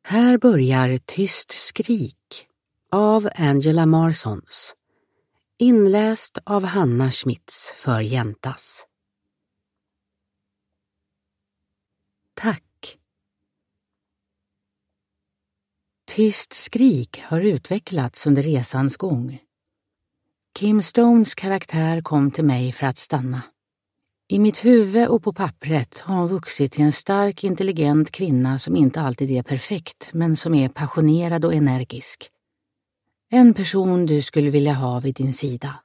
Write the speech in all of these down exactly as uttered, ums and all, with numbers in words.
Här börjar Tyst skrik av Angela Marsons. Inläst av Hanna Schmitz för Jäntas. Tack. Tyst skrik har utvecklats under resans gång. Kim Stones karaktär kom till mig för att stanna. I mitt huvud och på pappret har hon vuxit till en stark, intelligent kvinna som inte alltid är perfekt, men som är passionerad och energisk. En person du skulle vilja ha vid din sida.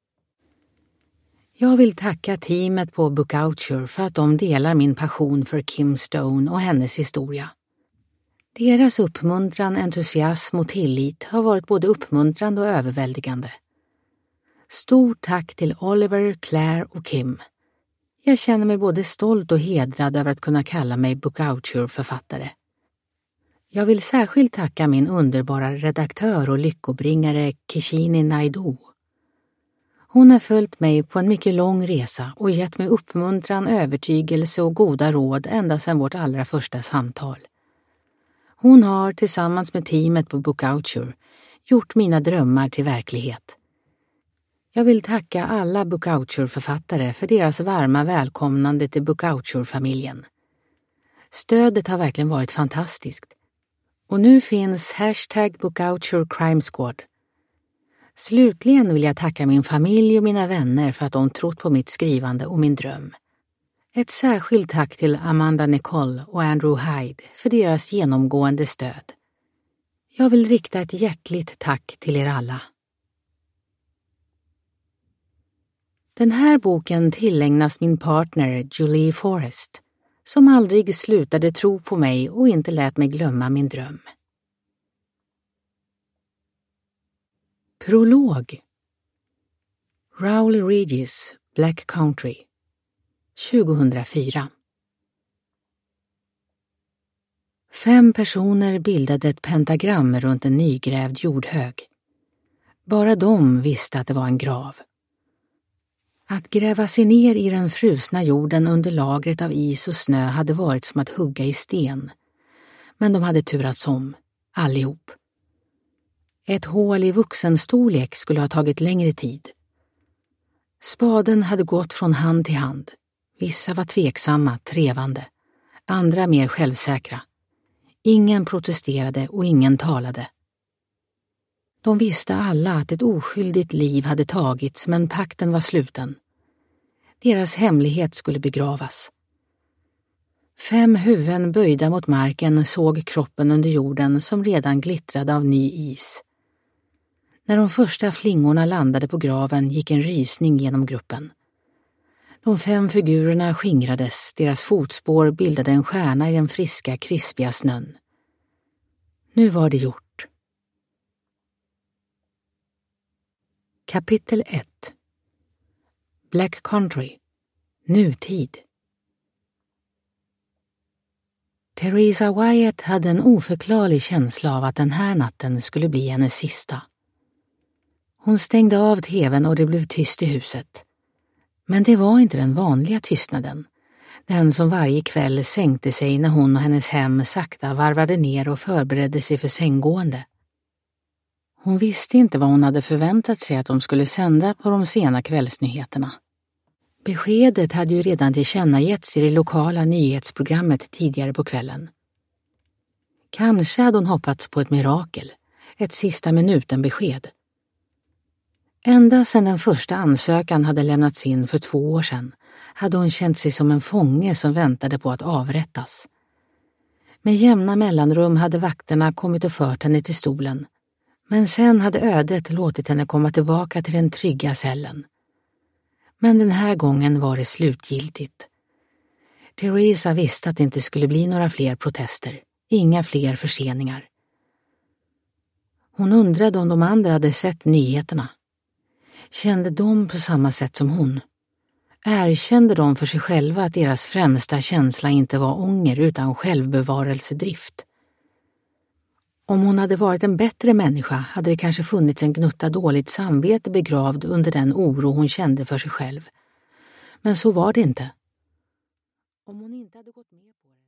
Jag vill tacka teamet på Bookouture för att de delar min passion för Kim Stone och hennes historia. Deras uppmuntran, entusiasm och tillit har varit både uppmuntrande och överväldigande. Stort tack till Oliver, Claire och Kim. Jag känner mig både stolt och hedrad över att kunna kalla mig Bookouture-författare. Jag vill särskilt tacka min underbara redaktör och lyckobringare Kishini Naidu. Hon har följt mig på en mycket lång resa och gett mig uppmuntran, övertygelse och goda råd ända sedan vårt allra första samtal. Hon har tillsammans med teamet på Bookouture gjort mina drömmar till verklighet. Jag vill tacka alla Bookouture-författare för deras varma välkomnande till Bookouture-familjen. Stödet har verkligen varit fantastiskt. Och nu finns hashtag Bookouture Crime Squad. Slutligen vill jag tacka min familj och mina vänner för att de trott på mitt skrivande och min dröm. Ett särskilt tack till Amanda Nicole och Andrew Hyde för deras genomgående stöd. Jag vill rikta ett hjärtligt tack till er alla. Den här boken tillägnas min partner Julie Forrest, som aldrig slutade tro på mig och inte lät mig glömma min dröm. Prolog. Rowley Regis, Black Country, tjugohundrafyra. Fem personer bildade ett pentagram runt en nygrävd jordhög. Bara de visste att det var en grav. Att gräva sig ner i den frusna jorden under lagret av is och snö hade varit som att hugga i sten. Men de hade turats om, allihop. Ett hål i vuxenstorlek skulle ha tagit längre tid. Spaden hade gått från hand till hand. Vissa var tveksamma, trevande. Andra mer självsäkra. Ingen protesterade och ingen talade. De visste alla att ett oskyldigt liv hade tagits, men pakten var sluten. Deras hemlighet skulle begravas. Fem huvuden böjda mot marken såg kroppen under jorden som redan glittrade av ny is. När de första flingorna landade på graven gick en rysning genom gruppen. De fem figurerna skingrades, deras fotspår bildade en stjärna i den friska, krispiga snön. Nu var det gjort. Kapitel ett. Black Country. Nutid. Theresa Wyatt hade en oförklarlig känsla av att den här natten skulle bli hennes sista. Hon stängde av tvn och det blev tyst i huset. Men det var inte den vanliga tystnaden. Den som varje kväll sänkte sig när hon och hennes hem sakta varvade ner och förberedde sig för sänggående. Hon visste inte vad hon hade förväntat sig att de skulle sända på de sena kvällsnyheterna. Beskedet hade ju redan tillkännagetts i det lokala nyhetsprogrammet tidigare på kvällen. Kanske hade hon hoppats på ett mirakel, ett sista minuten-besked. Ända sedan den första ansökan hade lämnats in för två år sedan hade hon känt sig som en fånge som väntade på att avrättas. Med jämna mellanrum hade vakterna kommit och fört henne till stolen. Men sen hade ödet låtit henne komma tillbaka till den trygga cellen. Men den här gången var det slutgiltigt. Theresa visste att det inte skulle bli några fler protester, inga fler förseningar. Hon undrade om de andra hade sett nyheterna. Kände de på samma sätt som hon? Erkände de för sig själva att deras främsta känsla inte var ånger utan självbevarelsedrift? Om hon hade varit en bättre människa hade det kanske funnits en gnutta dåligt samvete begravd under den oro hon kände för sig själv. Men så var det inte. Om hon inte hade gått med på det...